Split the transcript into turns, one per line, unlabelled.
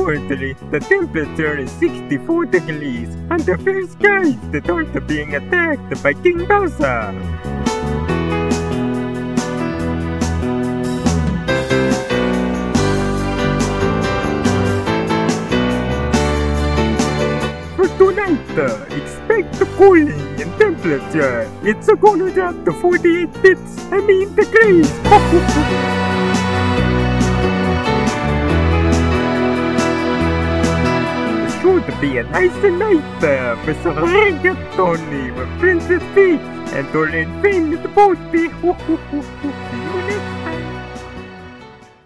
Currently, the temperature is 64 degrees, and the fair skies that aren't being attacked by King Bowser. For tonight, expect the cooling in temperature. It's gonna drop to 48 degrees. Should be a nice night for some rigatoni with Princess Peach and her infamous boat.